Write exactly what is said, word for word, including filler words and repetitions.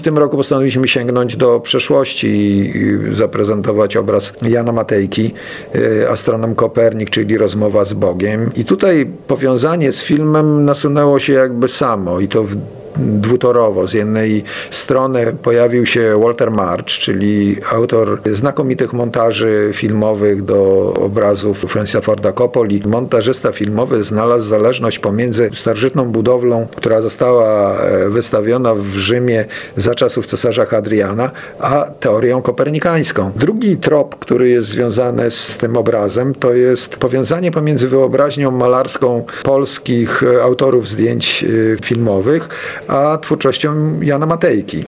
w tym roku postanowiliśmy sięgnąć do przeszłości i zaprezentować obraz Jana Matejki, Astronom Kopernik, czyli Rozmowa z Bogiem. I tutaj powiązanie z filmem nasunęło się jakby samo i to w dwutorowo. Z jednej strony pojawił się Walter March, czyli autor znakomitych montaży filmowych do obrazów Francisa Forda Coppoli. Montażysta filmowy znalazł zależność pomiędzy starożytną budowlą, która została wystawiona w Rzymie za czasów cesarza Hadriana, a teorią kopernikańską. Drugi trop, który jest związany z tym obrazem, to jest powiązanie pomiędzy wyobraźnią malarską polskich autorów zdjęć filmowych, a twórczością Jana Matejki.